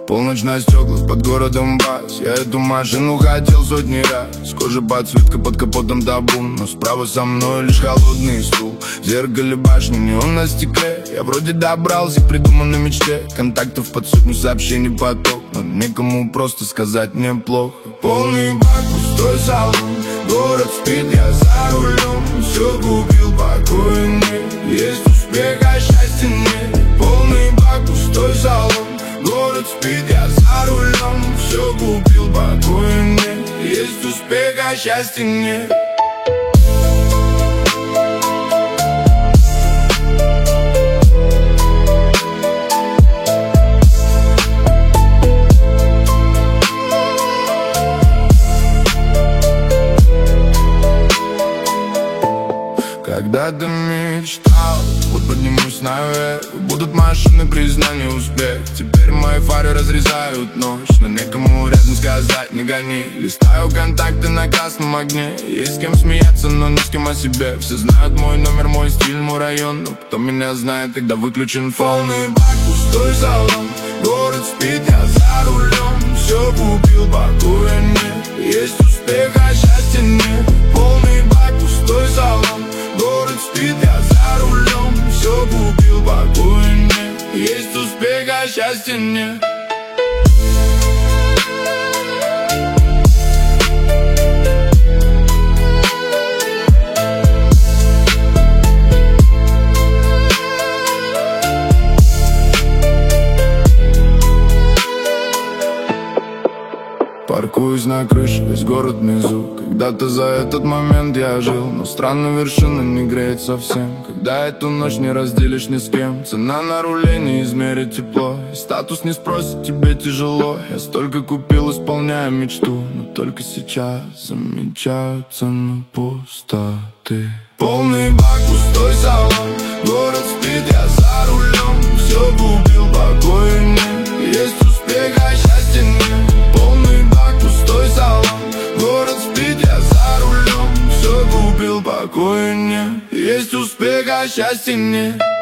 Полночь на стеклах, под городом бас. Я эту машину хотел сотни раз. Кожа подсветка, под капотом табун. Но справа со мной лишь холодный стул. В зеркале башни, неон на стекле. Я вроде добрался к придуманной мечте. Контактов под сотню, сообщений поток. Но некому просто сказать мне плохо. Полный бак, пустой салон. Город спит, я за рулем. Все купил, покоя нет. Есть успех, а счастья нет. Полный бак, пустой салон. Город спит, я за рулем. Все купил, покоя нет. Есть успех, а счастья нет. Когда-то мечтал, вот поднимусь наверх. Будут машины, признание, успех. Теперь мои фары разрезают ночь. Но некому рядом сказать, не гони. Листаю контакты на красном огне. Есть с кем смеяться, но не с кем о себе. Все знают мой номер, мой стиль, мой район. Но кто меня знает, когда выключен фон. Полный бак, пустой салон. Город спит, я за рулем. Все купил, покоя нет. Есть успех, а счастья нет. Полный бак, пустой салон. Город спит, я за рулем. Все купил, покоя нет. Есть успех, а счастья нет. Паркуюсь на крыше, весь город внизу. Когда-то за этот момент я жил. Но странно, вершина не греет совсем. Когда эту ночь не разделишь ни с кем. Цена на руле не измерит тепло. И статус не спросит, тебе тяжело. Я столько купил, исполняя мечту. Но только сейчас замечаю цену пустоты. Полный бак, пустой салон. Город спит, я за рулем. Все купил, покоя нет. Есть успех, а счастья нет. Полный бак, пустой салон. Город спит, я за рулем. Все купил, покоя нет. Есть успех, а счастья нет.